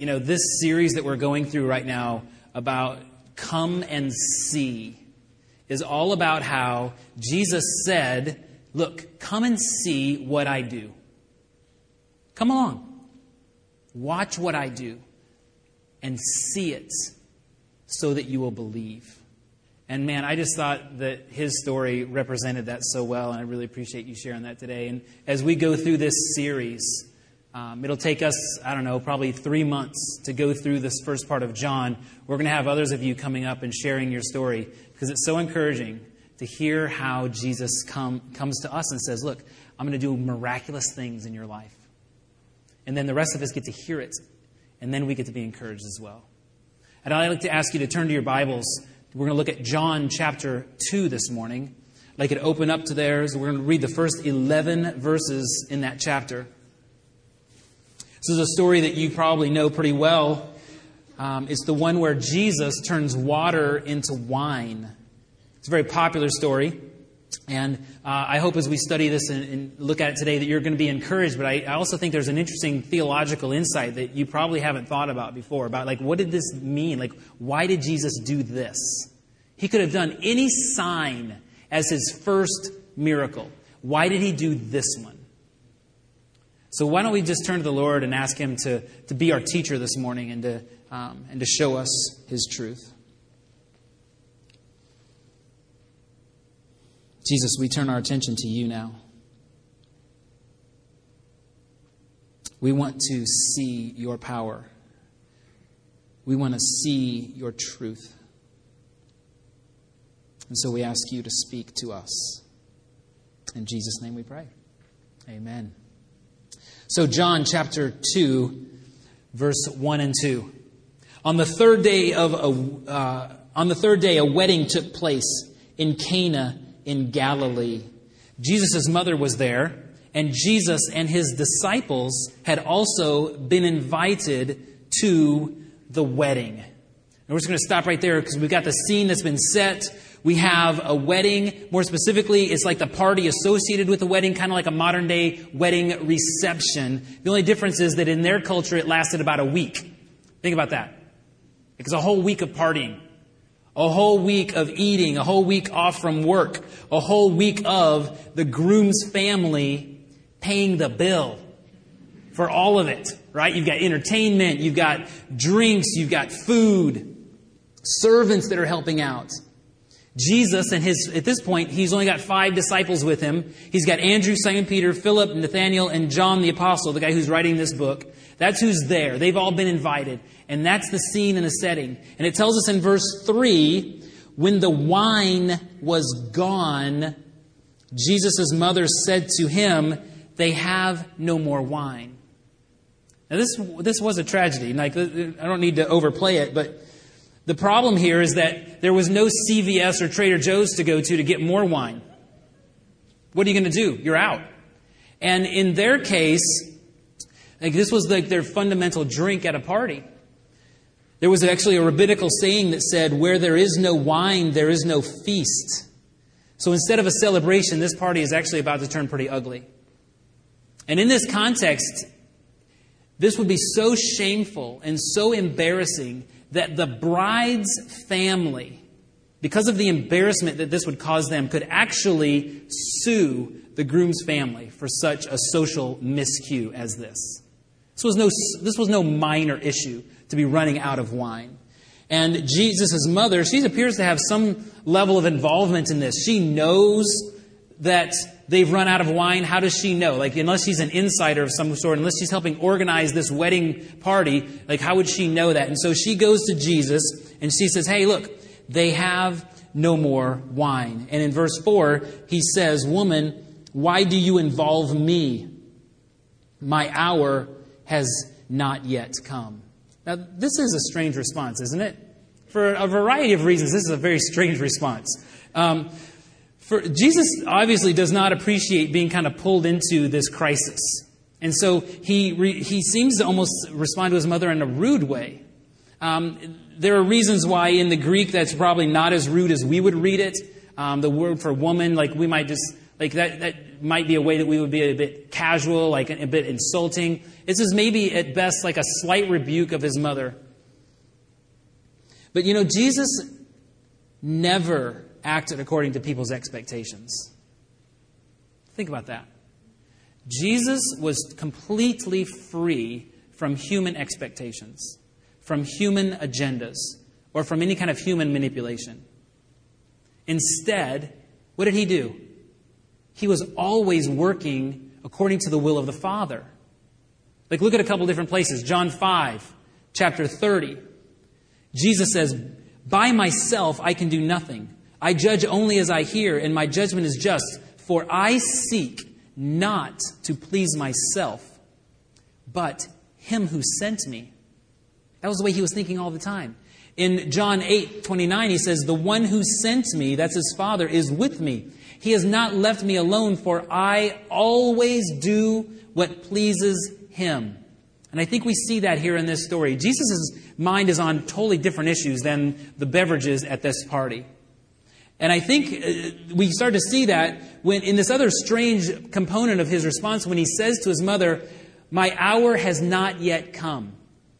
this series that we're going through right now about come and see is all about how Jesus said, look, come and see what I do. Come along. Watch what I do and see it so that you will believe. And man, I just thought that his story represented that so well, and I really appreciate you sharing that today. And as we go through this series, it'll take us, probably 3 months to go through this first part of John. We're going to have others of you coming up and sharing your story because it's so encouraging to hear how Jesus comes to us and says, look, I'm going to do miraculous things in your life. And then the rest of us get to hear it, and then we get to be encouraged as well. And I'd like to ask you to turn to your Bibles. We're going to look at John chapter 2 this morning. I'd like you to open up to theirs. We're going to read the first 11 verses in that chapter. This is a story that you probably know pretty well. It's the one where Jesus turns water into wine. It's a very popular story. And I hope as we study this and look at it today that you're going to be encouraged. But I also think there's an interesting theological insight that you probably haven't thought about before. About what did this mean? Why did Jesus do this? He could have done any sign as his first miracle. Why did he do this one? So why don't we just turn to the Lord and ask him to be our teacher this morning and to show us his truth. Jesus, we turn our attention to you now. We want to see your power. We want to see your truth. And so we ask you to speak to us. In Jesus' name we pray. Amen. So John chapter 2, verse 1 and 2. On the third day a wedding took place in Cana in Galilee. Jesus' mother was there, and Jesus and his disciples had also been invited to the wedding. And we're just going to stop right there because we've got the scene that's been set. We have a wedding. More specifically, it's like the party associated with the wedding, kind of like a modern day wedding reception. The only difference is that in their culture, it lasted about a week. Think about that. It was a whole week of partying. A whole week of eating, a whole week off from work, a whole week of the groom's family paying the bill for all of it, right? You've got entertainment, you've got drinks, you've got food, servants that are helping out. Jesus at this point, he's only got 5 disciples with him. He's got Andrew, Simon Peter, Philip, Nathanael, and John the Apostle, the guy who's writing this book. That's who's there. They've all been invited. And that's the scene and the setting. And it tells us in verse 3, when the wine was gone, Jesus' mother said to him, they have no more wine. Now this was a tragedy. I don't need to overplay it, but the problem here is that there was no CVS or Trader Joe's to go to get more wine. What are you going to do? You're out. And in their case, this was their fundamental drink at a party. There was actually a rabbinical saying that said, where there is no wine, there is no feast. So instead of a celebration, this party is actually about to turn pretty ugly. And in this context, this would be so shameful and so embarrassing that the bride's family, because of the embarrassment that this would cause them, could actually sue the groom's family for such a social miscue as this. This was no minor issue to be running out of wine. And Jesus' mother, she appears to have some level of involvement in this. She knows that they've run out of wine. How does she know? Unless she's an insider of some sort, unless she's helping organize this wedding party, how would she know that? And so she goes to Jesus and she says, hey, look, they have no more wine. And in verse 4, he says, woman, why do you involve me? My hour has not yet come. Now, this is a strange response, isn't it? For a variety of reasons, this is a very strange response. Jesus obviously does not appreciate being kind of pulled into this crisis. And so he seems to almost respond to his mother in a rude way. There are reasons why in the Greek that's probably not as rude as we would read it. The word for woman, we might just, that might be a way that we would be a bit casual, like a bit insulting. This is maybe at best like a slight rebuke of his mother. But Jesus never acted according to people's expectations. Think about that. Jesus was completely free from human expectations, from human agendas, or from any kind of human manipulation. Instead, what did he do? He was always working according to the will of the Father. Like, look at a couple different places. John 5, chapter 30. Jesus says, "By myself I can do nothing. I judge only as I hear, and my judgment is just. For I seek not to please myself, but him who sent me." That was the way he was thinking all the time. In John 8:29, he says, "The one who sent me," that's his Father, "is with me. He has not left me alone, for I always do what pleases him." And I think we see that here in this story. Jesus' mind is on totally different issues than the beverages at this party. And I think we start to see that when in this other strange component of his response when he says to his mother, "My hour has not yet come."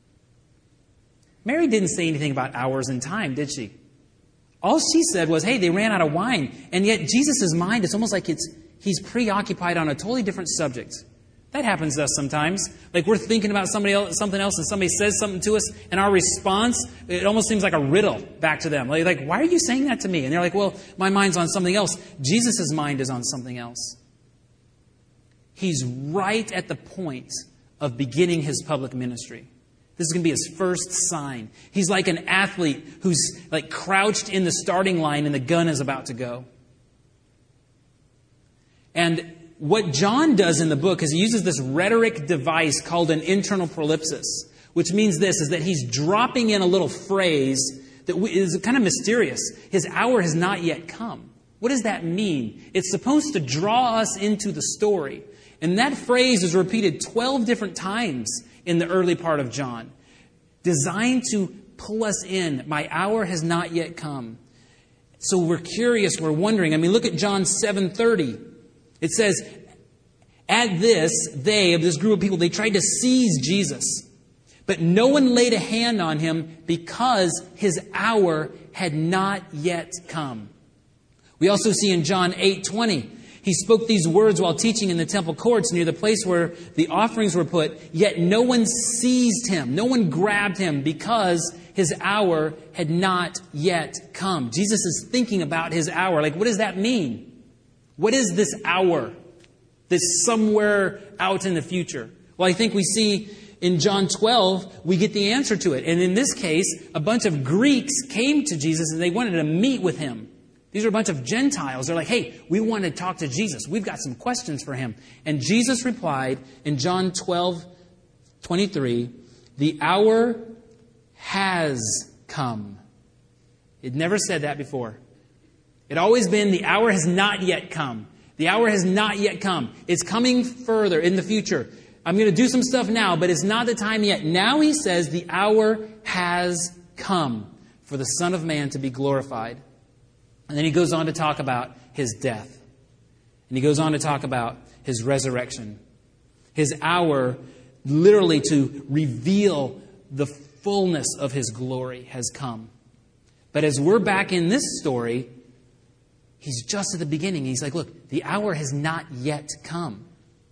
Mary didn't say anything about hours and time, did she? All she said was, hey, they ran out of wine. And yet Jesus' mind, it's almost like he's preoccupied on a totally different subject. That happens to us sometimes. Like we're thinking about something else, and somebody says something to us, and our response, it almost seems like a riddle back to them. Like, why are you saying that to me? And they're like, well, my mind's on something else. Jesus' mind is on something else. He's right at the point of beginning his public ministry. This is going to be his first sign. He's like an athlete who's like crouched in the starting line and the gun is about to go. And what John does in the book is he uses this rhetoric device called an internal prolipsis, which means this, is that he's dropping in a little phrase that is kind of mysterious. His hour has not yet come. What does that mean? It's supposed to draw us into the story. And that phrase is repeated 12 different times in the early part of John, designed to pull us in. My hour has not yet come. So we're curious, we're wondering. I mean, look at John 7:30. It says, at this, they, of this group of people, they tried to seize Jesus. But no one laid a hand on him because his hour had not yet come. We also see in John 8:20, he spoke these words while teaching in the temple courts near the place where the offerings were put, yet no one seized him, no one grabbed him because his hour had not yet come. Jesus is thinking about his hour. Like, what does that mean? What is this hour that's somewhere out in the future? Well, I think we see in John 12, we get the answer to it. And in this case, a bunch of Greeks came to Jesus and they wanted to meet with him. These are a bunch of Gentiles. They're like, hey, we want to talk to Jesus. We've got some questions for him. And Jesus replied in John 12:23, the hour has come. It never said that before. It always been the hour has not yet come. The hour has not yet come. It's coming further in the future. I'm going to do some stuff now, but it's not the time yet. Now he says the hour has come for the Son of Man to be glorified. And then he goes on to talk about his death. And he goes on to talk about his resurrection. His hour, literally to reveal the fullness of his glory, has come. But as we're back in this story, he's just at the beginning. He's like, look, the hour has not yet come.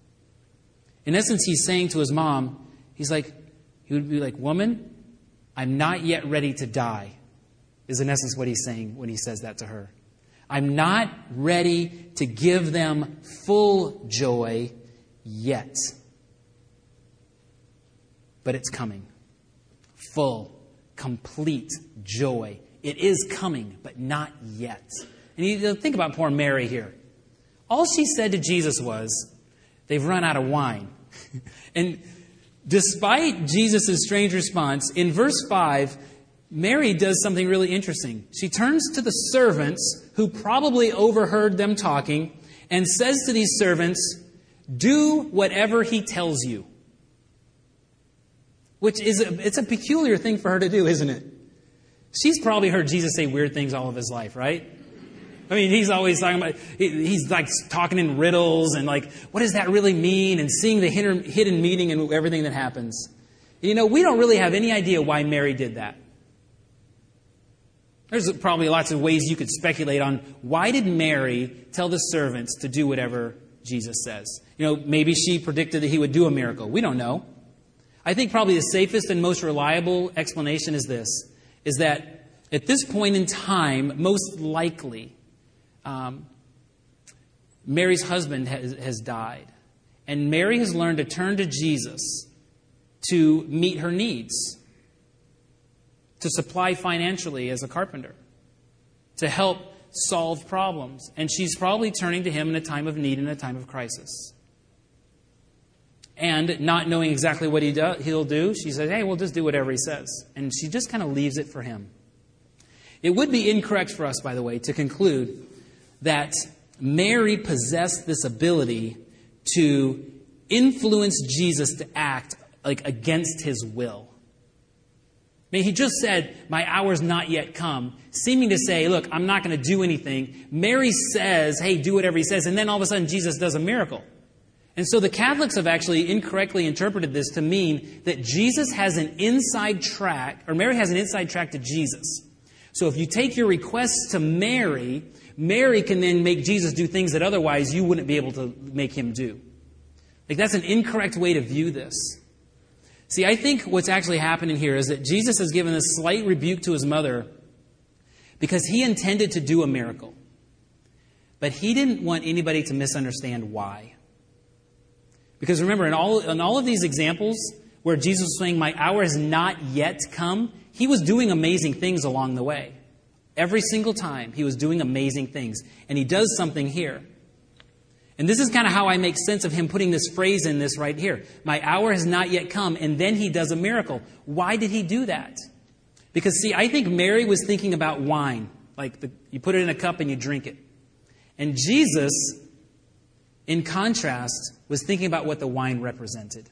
In essence, he's saying to his mom, he would be like, woman, I'm not yet ready to die, is in essence what he's saying when he says that to her. I'm not ready to give them full joy yet. But it's coming. Full, complete joy. It is coming, but not yet. And you think about poor Mary here. All she said to Jesus was, they've run out of wine. And despite Jesus' strange response, in verse 5, Mary does something really interesting. She turns to the servants who probably overheard them talking and says to these servants, do whatever he tells you. Which is it's a peculiar thing for her to do, isn't it? She's probably heard Jesus say weird things all of his life, right? I mean, he's always talking about, he's like talking in riddles and like, what does that really mean? And seeing the hidden meaning in everything that happens. You know, we don't really have any idea why Mary did that. There's probably lots of ways you could speculate on why did Mary tell the servants to do whatever Jesus says. You know, maybe she predicted that he would do a miracle. We don't know. I think probably the safest and most reliable explanation is this, is that at this point in time, most likely, Mary's husband has died. And Mary has learned to turn to Jesus to meet her needs, to supply financially as a carpenter, to help solve problems. And she's probably turning to him in a time of need and a time of crisis. And not knowing exactly what he'll do, she says, hey, we'll just do whatever he says. And she just kind of leaves it for him. It would be incorrect for us, by the way, to conclude that Mary possessed this ability to influence Jesus to act like against his will. I mean, he just said, my hour's not yet come, seeming to say, look, I'm not going to do anything. Mary says, hey, do whatever he says. And then all of a sudden, Jesus does a miracle. And so the Catholics have actually incorrectly interpreted this to mean that Jesus has an inside track, or Mary has an inside track to Jesus. So if you take your requests to Mary, Mary can then make Jesus do things that otherwise you wouldn't be able to make him do. Like, that's an incorrect way to view this. See, I think what's actually happening here is that Jesus has given a slight rebuke to his mother because he intended to do a miracle. But he didn't want anybody to misunderstand why. Because remember, in all of these examples where Jesus was saying, my hour has not yet come, he was doing amazing things along the way. Every single time he was doing amazing things. And he does something here. And this is kind of how I make sense of him putting this phrase in this right here. My hour has not yet come, and then he does a miracle. Why did he do that? Because, see, I think Mary was thinking about wine. Like, you put it in a cup and you drink it. And Jesus, in contrast, was thinking about what the wine represented.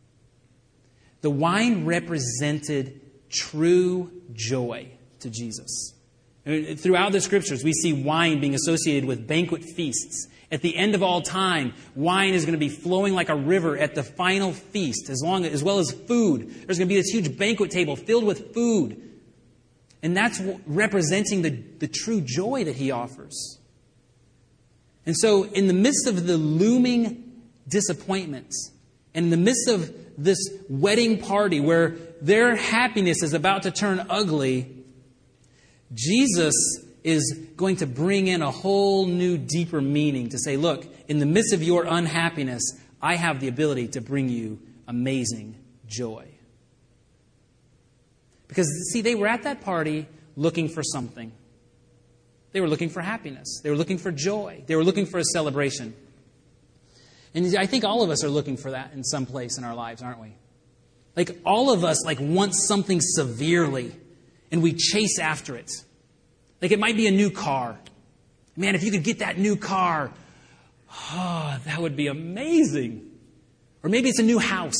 The wine represented true joy to Jesus. Throughout the Scriptures, we see wine being associated with banquet feasts. At the end of all time, wine is going to be flowing like a river at the final feast, as well as food. There's going to be this huge banquet table filled with food. And that's representing the true joy that he offers. And so, in the midst of the looming disappointments, and in the midst of this wedding party where their happiness is about to turn ugly, Jesus is going to bring in a whole new, deeper meaning to say, look, in the midst of your unhappiness, I have the ability to bring you amazing joy. Because, see, they were at that party looking for something. They were looking for happiness. They were looking for joy. They were looking for a celebration. And I think all of us are looking for that in some place in our lives, aren't we? Like, all of us want something severely, and we chase after it. Like, it might be a new car. Man, if you could get that new car, that would be amazing. Or maybe it's a new house.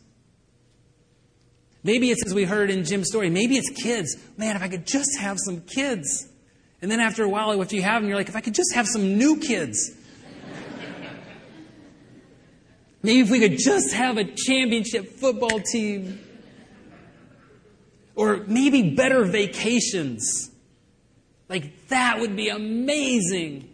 Maybe it's, as we heard in Jim's story, maybe it's kids. Man, if I could just have some kids. And then after a while, if you have them, you're like, if I could just have some new kids. Maybe if we could just have a championship football team. Or maybe better vacations. Like, that would be amazing.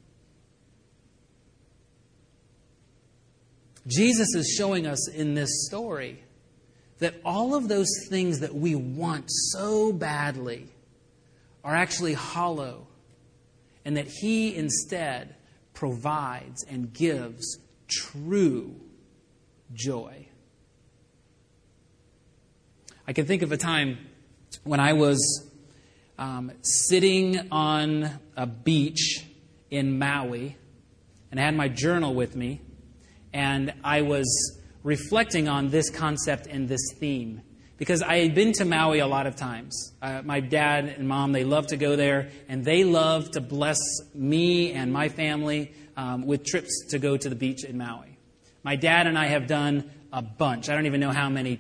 Jesus is showing us in this story that all of those things that we want so badly are actually hollow, and that he instead provides and gives true joy. I can think of a time when I was sitting on a beach in Maui, and I had my journal with me, and I was reflecting on this concept and this theme. Because I had been to Maui a lot of times. My dad and mom, they love to go there, and they love to bless me and my family with trips to go to the beach in Maui. My dad and I have done a bunch. I don't even know how many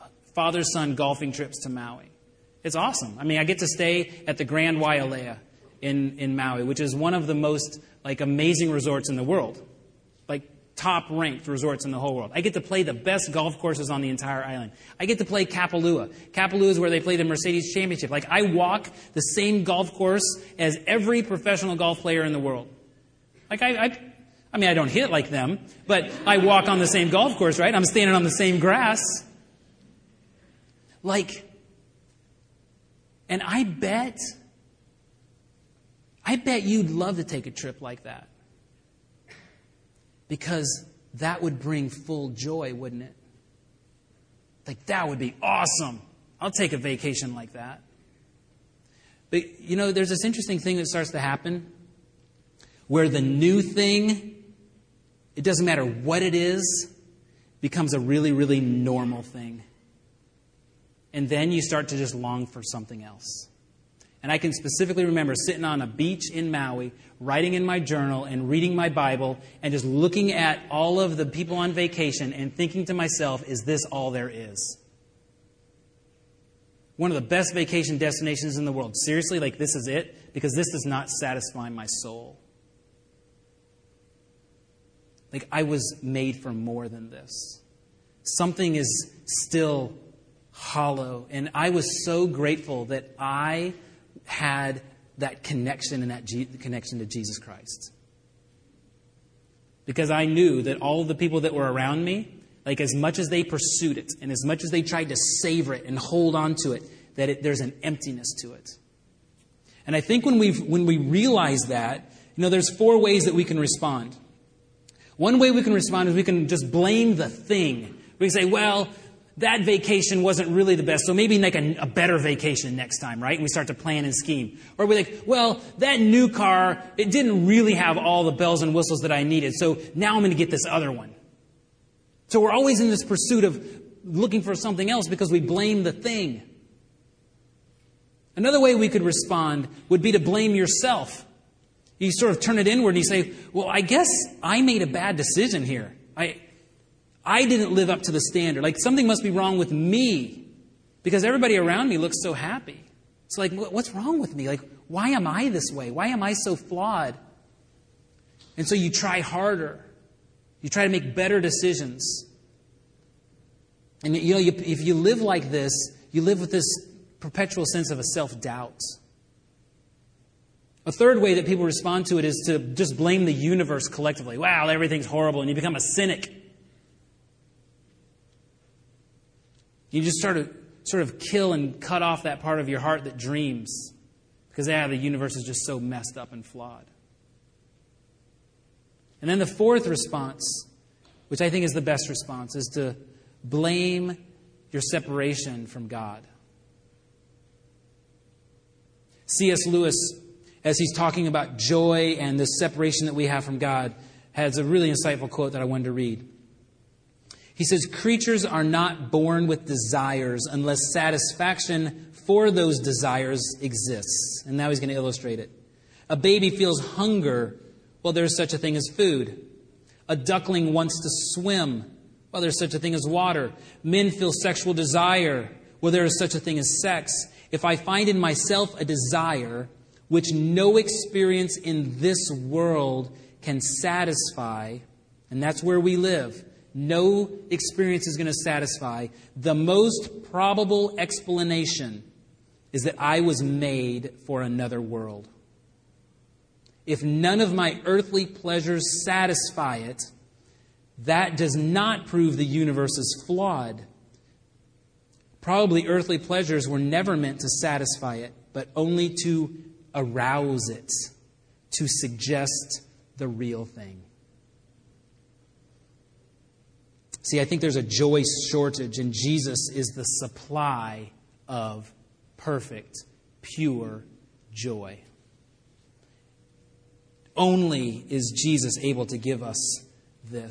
father-son golfing trips to Maui. It's awesome. I mean, I get to stay at the Grand Wailea. in Maui, which is one of the most amazing resorts in the world. Top-ranked resorts in the whole world. I get to play the best golf courses on the entire island. I get to play Kapalua. Kapalua is where they play the Mercedes Championship. I walk the same golf course as every professional golf player in the world. I don't hit like them, but I walk on the same golf course, right? I'm standing on the same grass. And I bet you'd love to take a trip like that. Because that would bring full joy, wouldn't it? That would be awesome. I'll take a vacation like that. But, there's this interesting thing that starts to happen where the new thing, it doesn't matter what it is, becomes a really, really normal thing. And then you start to just long for something else. And I can specifically remember sitting on a beach in Maui, writing in my journal and reading my Bible and just looking at all of the people on vacation and thinking to myself, is this all there is? One of the best vacation destinations in the world. Seriously, this is it? Because this does not satisfy my soul. I was made for more than this. Something is still hollow. And I was so grateful that I had that connection and that connection to Jesus Christ. Because I knew that all of the people that were around me, as much as they pursued it and as much as they tried to savor it and hold on to it, there's an emptiness to it. And I think when we realize that, there's 4 ways that we can respond. One way we can respond is we can just blame the thing. We can say, well, that vacation wasn't really the best, so maybe a better vacation next time, right? And we start to plan and scheme. Or we're well, that new car, it didn't really have all the bells and whistles that I needed, so now I'm going to get this other one. So we're always in this pursuit of looking for something else because we blame the thing. Another way we could respond would be to blame yourself. You sort of turn it inward and you say, well, I guess I made a bad decision here. I didn't live up to the standard. Something must be wrong with me because everybody around me looks so happy. It's what's wrong with me? Why am I this way? Why am I so flawed? And so you try harder. You try to make better decisions. And if you live like this, you live with this perpetual sense of a self-doubt. A third way that people respond to it is to just blame the universe collectively. Wow, everything's horrible, and you become a cynic. You just sort of kill and cut off that part of your heart that dreams. Because, the universe is just so messed up and flawed. And then the fourth response, which I think is the best response, is to blame your separation from God. C.S. Lewis, as he's talking about joy and the separation that we have from God, has a really insightful quote that I wanted to read. He says, creatures are not born with desires unless satisfaction for those desires exists. And now he's going to illustrate it. A baby feels hunger. Well, there's such a thing as food. A duckling wants to swim. Well, there's such a thing as water. Men feel sexual desire. Well, there is such a thing as sex. If I find in myself a desire which no experience in this world can satisfy, and that's where we live, no experience is going to satisfy, the most probable explanation is that I was made for another world. If none of my earthly pleasures satisfy it, that does not prove the universe is flawed. Probably earthly pleasures were never meant to satisfy it, but only to arouse it, to suggest the real thing. See, I think there's a joy shortage, and Jesus is the supply of perfect, pure joy. Only is Jesus able to give us this.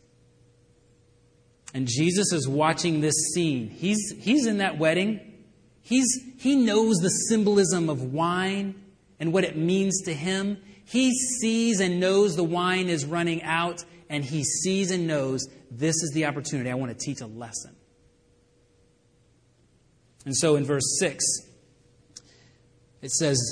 And Jesus is watching this scene. He's in that wedding. He knows the symbolism of wine and what it means to him. He sees and knows the wine is running out, and he sees and knows this is the opportunity. I want to teach a lesson. And so in verse 6, it says,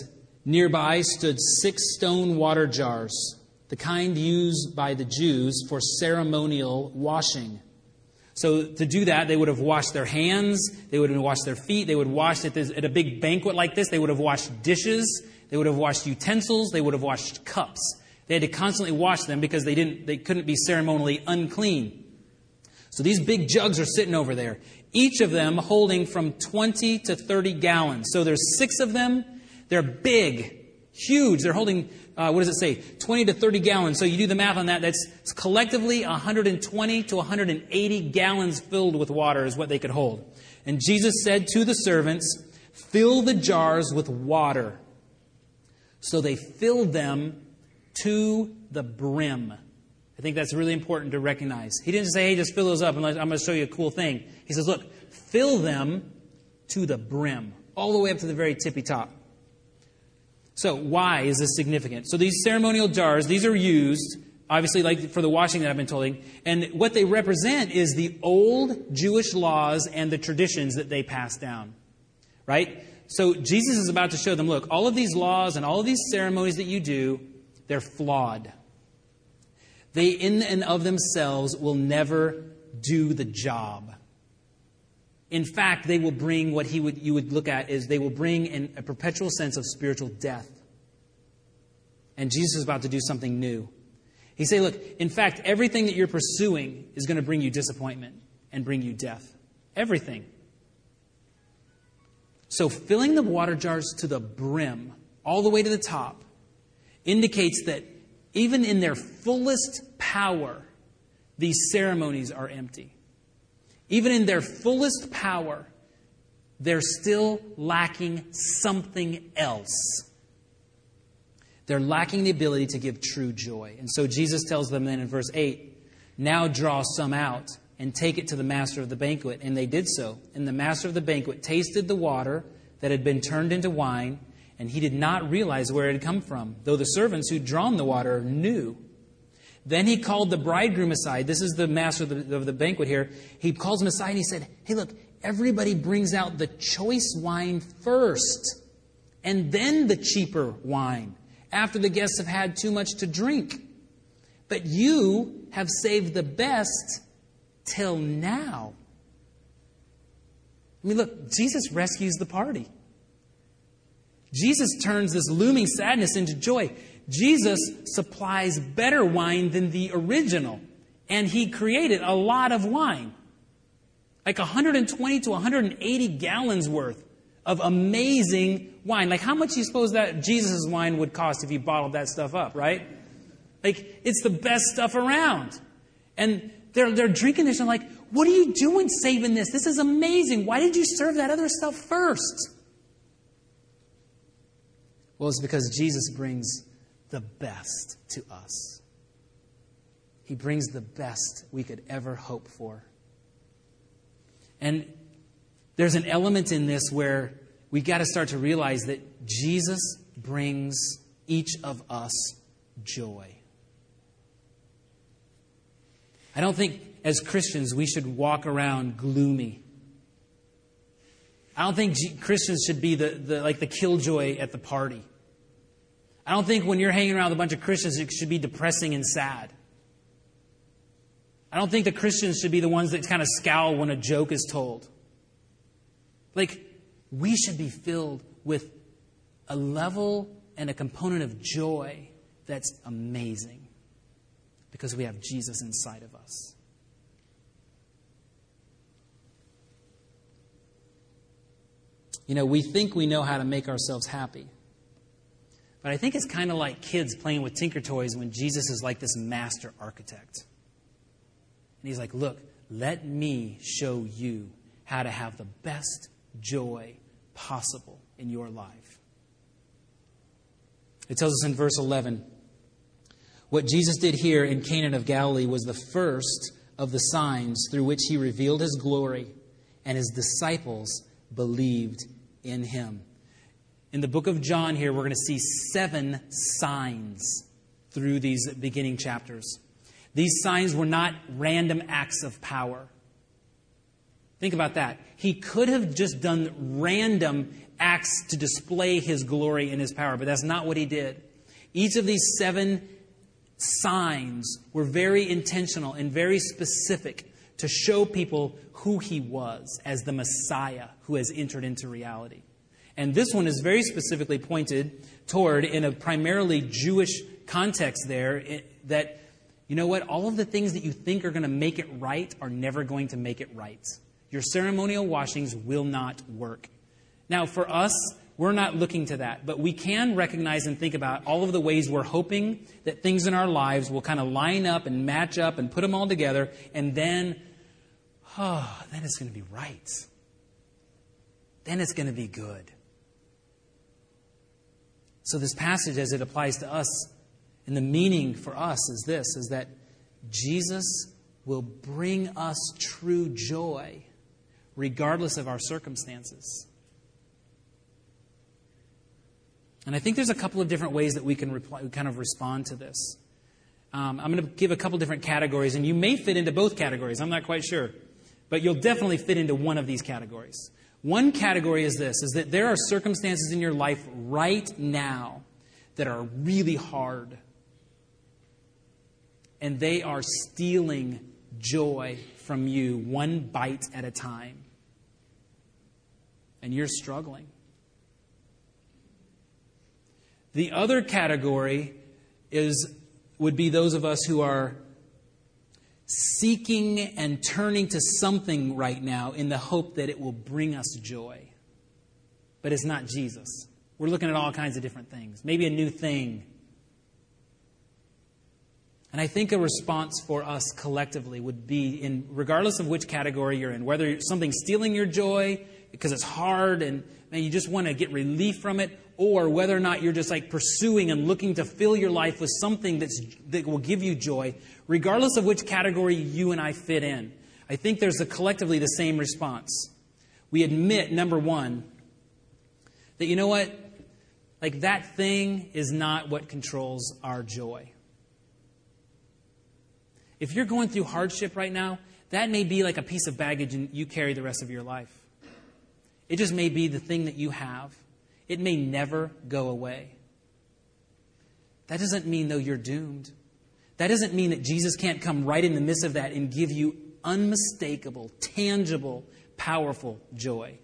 Nearby stood 6 stone water jars, the kind used by the Jews for ceremonial washing. So to do that, they would have washed their hands, they would have washed their feet, they would wash at a big banquet like this, they would have washed dishes, they would have washed utensils, they would have washed cups. They had to constantly wash them because they couldn't be ceremonially unclean. So these big jugs are sitting over there, each of them holding from 20 to 30 gallons. So there's 6 of them. They're big, huge. They're holding, 20 to 30 gallons. So you do the math on that. That's collectively 120 to 180 gallons filled with water is what they could hold. And Jesus said to the servants, "Fill the jars with water." So they filled them to the brim. I think that's really important to recognize. He didn't say, "Hey, just fill those up and I'm going to show you a cool thing." He says, "Look, fill them to the brim, all the way up to the very tippy top." So why is this significant? So these ceremonial jars, these are used, obviously, like for the washing that I've been telling. And what they represent is the old Jewish laws and the traditions that they passed down. Right? So Jesus is about to show them, look, all of these laws and all of these ceremonies that you do, they're flawed. They, in and of themselves, will never do the job. In fact, they will bring what you would look at is they will bring a perpetual sense of spiritual death. And Jesus is about to do something new. He said, look, in fact, everything that you're pursuing is going to bring you disappointment and bring you death. Everything. So filling the water jars to the brim, all the way to the top, indicates that even in their fullest power, these ceremonies are empty. Even in their fullest power, they're still lacking something else. They're lacking the ability to give true joy. And so Jesus tells them then in verse 8, "Now draw some out and take it to the master of the banquet." And they did so. And the master of the banquet tasted the water that had been turned into wine, and he did not realize where it had come from, though the servants who'd drawn the water knew. Then he called the bridegroom aside. This is the master of the banquet here. He calls him aside and he said, "Hey, look, everybody brings out the choice wine first, and then the cheaper wine, after the guests have had too much to drink. But you have saved the best till now." I mean, look, Jesus rescues the party. Jesus turns this looming sadness into joy. Jesus supplies better wine than the original. And he created a lot of wine. Like 120 to 180 gallons worth of amazing wine. Like how much do you suppose that Jesus' wine would cost if you bottled that stuff up, right? Like it's the best stuff around. And they're drinking this and like, "What are you doing saving this? This is amazing. Why did you serve that other stuff first?" Well, it's because Jesus brings the best to us. He brings the best we could ever hope for. And there's an element in this where we got to start to realize that Jesus brings each of us joy. I don't think as Christians we should walk around gloomy. I don't think Christians should be the killjoy at the party. I don't think when you're hanging around with a bunch of Christians, it should be depressing and sad. I don't think the Christians should be the ones that kind of scowl when a joke is told. Like, we should be filled with a level and a component of joy that's amazing because we have Jesus inside of us. You know, we think we know how to make ourselves happy. But I think it's kind of like kids playing with Tinker Toys when Jesus is like this master architect. And he's like, "Look, let me show you how to have the best joy possible in your life." It tells us in verse 11, what Jesus did here in Cana of Galilee was the first of the signs through which he revealed his glory, and his disciples believed in him. In the book of John here, we're going to see 7 signs through these beginning chapters. These signs were not random acts of power. Think about that. He could have just done random acts to display his glory and his power, but that's not what he did. Each of these 7 signs were very intentional and very specific to show people who he was as the Messiah who has entered into reality. And this one is very specifically pointed toward, in a primarily Jewish context there, that, you know what, all of the things that you think are going to make it right are never going to make it right. Your ceremonial washings will not work. Now, for us, we're not looking to that, but we can recognize and think about all of the ways we're hoping that things in our lives will kind of line up and match up and put them all together, and then it's going to be right. Then it's going to be good. So this passage, as it applies to us, and the meaning for us is this, is that Jesus will bring us true joy regardless of our circumstances. And I think there's a couple of different ways that we can kind of respond to this. I'm going to give a couple different categories, and you may fit into both categories. I'm not quite sure. But you'll definitely fit into one of these categories. One category is this, is that there are circumstances in your life right now that are really hard. And they are stealing joy from you one bite at a time. And you're struggling. The other category would be those of us who are seeking and turning to something right now in the hope that it will bring us joy. But it's not Jesus. We're looking at all kinds of different things. Maybe a new thing. And I think a response for us collectively would be, regardless of which category you're in, whether something's stealing your joy because it's hard and you just want to get relief from it, or whether or not you're just like pursuing and looking to fill your life with something that will give you joy, regardless of which category you and I fit in, I think there's collectively the same response. We admit, number one, that you know what? Like that thing is not what controls our joy. If you're going through hardship right now, that may be like a piece of baggage and you carry the rest of your life. It just may be the thing that you have. It may never go away. That doesn't mean, though, you're doomed. That doesn't mean that Jesus can't come right in the midst of that and give you unmistakable, tangible, powerful joy.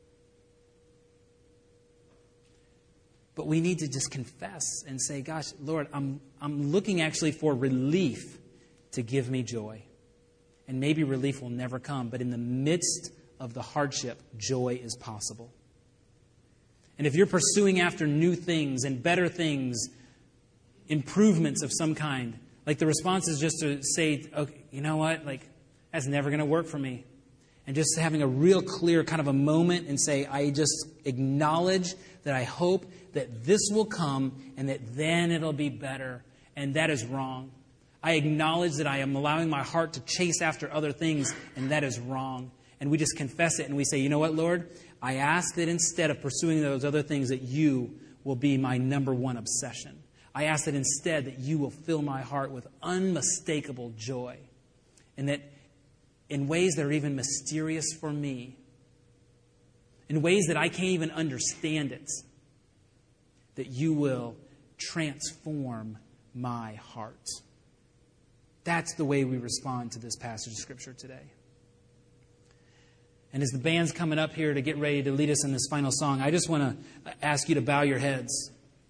But we need to just confess and say, gosh, Lord, I'm looking actually for relief to give me joy. And maybe relief will never come, but in the midst of the hardship, joy is possible. And if you're pursuing after new things and better things, improvements of some kind, like the response is just to say, okay, you know what, like that's never going to work for me. And just having a real clear kind of a moment and say, I just acknowledge that I hope that this will come and that then it'll be better. And that is wrong. I acknowledge that I am allowing my heart to chase after other things, and that is wrong. And we just confess it and we say, you know what, Lord? I ask that instead of pursuing those other things, that you will be my number one obsession. I ask that instead that you will fill my heart with unmistakable joy. And that in ways that are even mysterious for me, in ways that I can't even understand it, that you will transform my heart. That's the way we respond to this passage of Scripture today. And as the band's coming up here to get ready to lead us in this final song, I just want to ask you to bow your heads.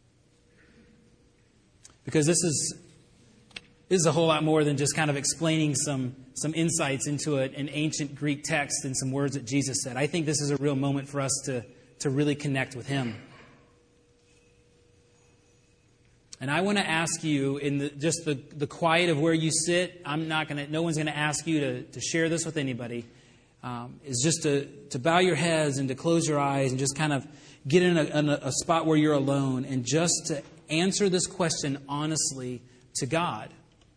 Because this is a whole lot more than just kind of explaining some insights into an ancient Greek text and some words that Jesus said. I think this is a real moment for us to really connect with Him. And I want to ask you, in the quiet of where you sit, no one's going to ask you to share this with anybody. Is just to bow your heads and to close your eyes and just kind of get in a spot where you're alone and just to answer this question honestly to God.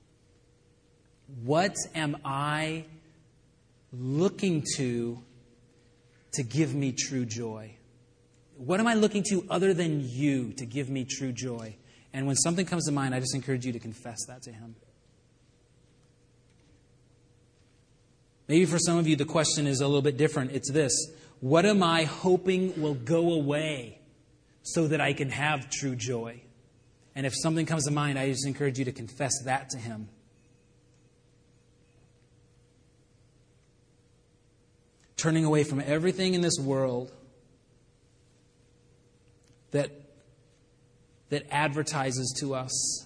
What am I looking to give me true joy? What am I looking to other than you to give me true joy? And when something comes to mind, I just encourage you to confess that to Him. Maybe for some of you, the question is a little bit different. It's this: what am I hoping will go away so that I can have true joy? And if something comes to mind, I just encourage you to confess that to Him. Turning away from everything in this world that advertises to us,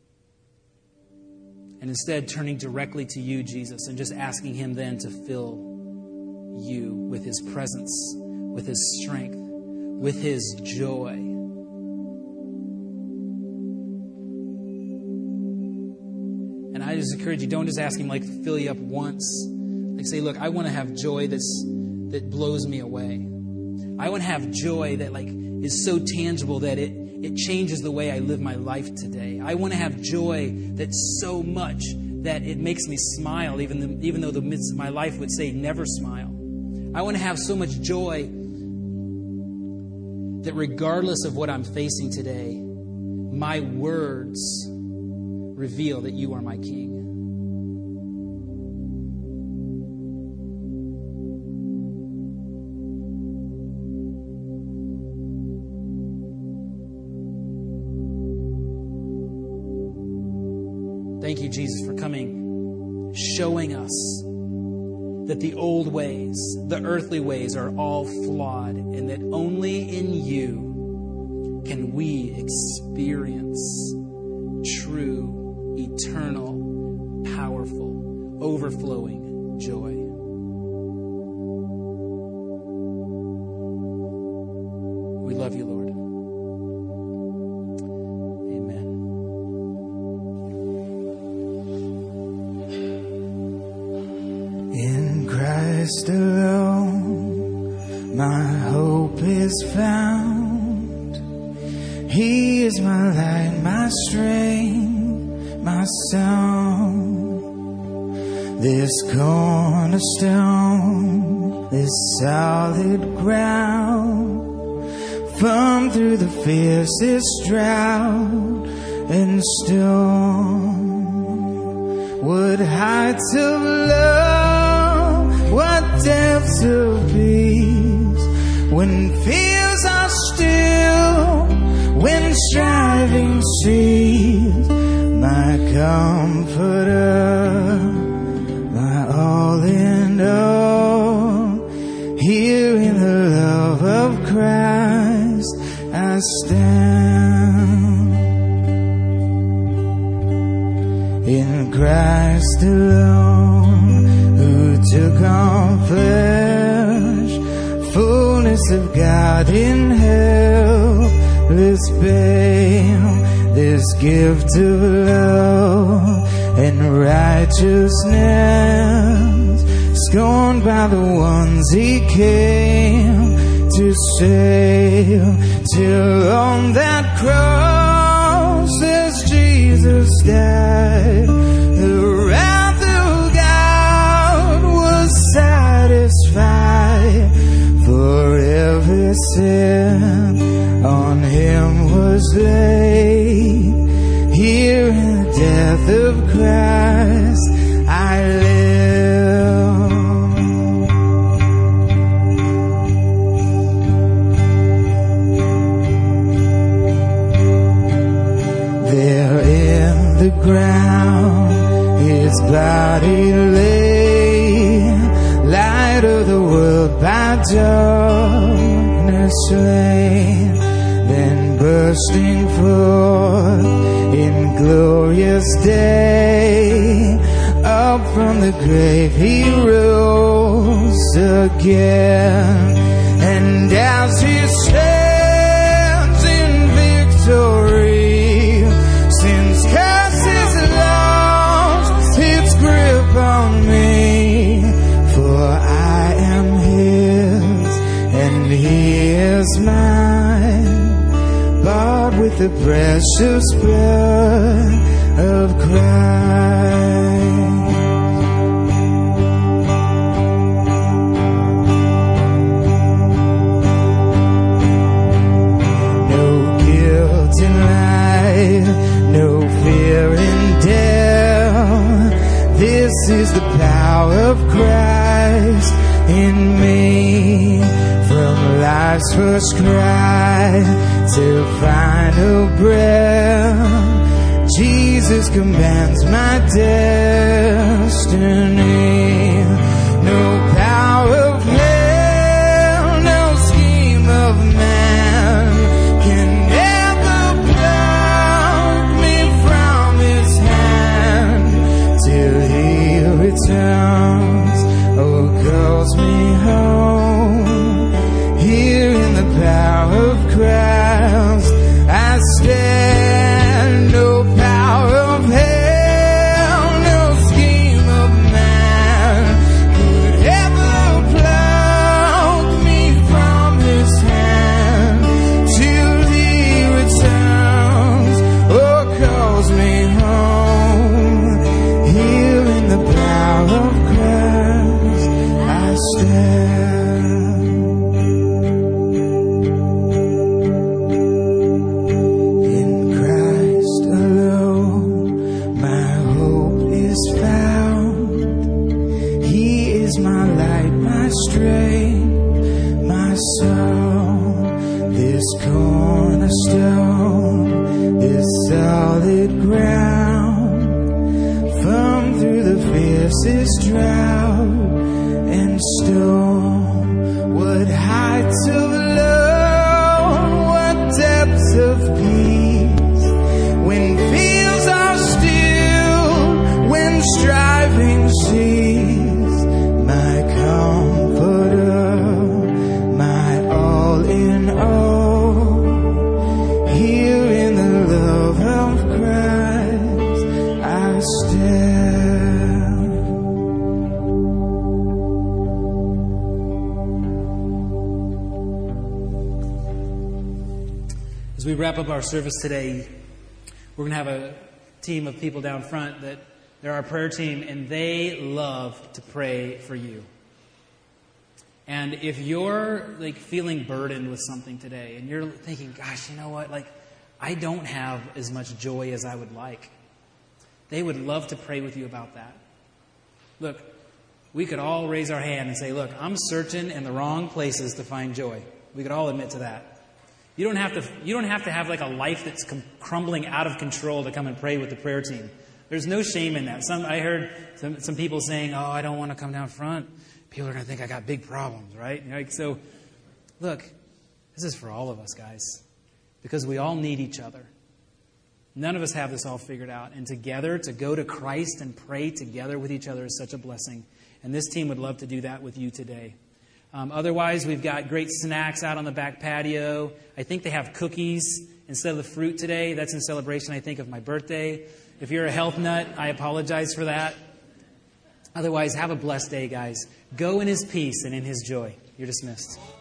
and instead turning directly to you, Jesus, and just asking Him then to fill you with His presence, with His strength, with His joy. And I just encourage you, don't just ask Him to fill you up once. Say, look, I want to have joy that blows me away. I want to have joy that is so tangible that it changes the way I live my life today. I want to have joy that's so much that it makes me smile, even though my life would say never smile. I want to have so much joy that regardless of what I'm facing today, my words reveal that you are my King. Thank you, Jesus, for coming, showing us that the old ways, the earthly ways, are all flawed, and that only in you can we experience true, eternal, powerful, overflowing joy. We love you, Lord. Christ alone, my hope is found. He is my light, my strength, my song. This cornerstone, this solid ground, firm through the fiercest drought and storm. What heights of love, what depths of peace, when fears are still, when striving cease. My comforter, my all in all, here in the love of Christ I stand. In Christ alone, who took on flesh, fullness of God in helpless babe, this gift of love and righteousness, scorned by the ones He came to save, till on that cross as Jesus died, the wrath of God was satisfied, for every sin on Him was laid. Here in the death of Christ I live. There in the ground His body lay, light of the world by darkness slain, then bursting forth in glorious day, up from the grave He rose again, and as He stands in victory, sin's curse is lost its grip on me, for I am His and He is mine, bought with the precious blood of Christ. No guilt in life, no fear in death, this is the power of Christ first cry till final breath, Jesus commands my destiny. No power of hell, no scheme of man can ever pluck me from his hand till he returns or calls me home. Here in the power of Christ I stand. No power of hell, no scheme of man could ever pluck me from his hand till he returns or calls me home. Here in the power of Christ I stand. In Christ alone my hope is found. He is my light, my strength, my song. This cornerstone, this solid ground, firm through the fiercest drought and storm. What heights of love, what depths of peace, when fears are still, when striving cease. My comforter, my all in all, here in the love of Christ I stand. As we wrap up our service today, we're going to have a team of people down front that they're our prayer team, and they love to pray for you. And if you're feeling burdened with something today, and you're thinking, gosh, you know what, I don't have as much joy as I would like, they would love to pray with you about that. Look, we could all raise our hand and say, look, I'm searching in the wrong places to find joy. We could all admit to that. You don't have to have a life that's crumbling out of control to come and pray with the prayer team. There's no shame in that. I heard some people saying, oh, I don't want to come down front. People are going to think I got big problems, right? So, look, this is for all of us, guys, because we all need each other. None of us have this all figured out. And together, to go to Christ and pray together with each other is such a blessing. And this team would love to do that with you today. Otherwise, we've got great snacks out on the back patio. I think they have cookies instead of the fruit today. That's in celebration, I think, of my birthday. If you're a health nut, I apologize for that. Otherwise, have a blessed day, guys. Go in his peace and in his joy. You're dismissed.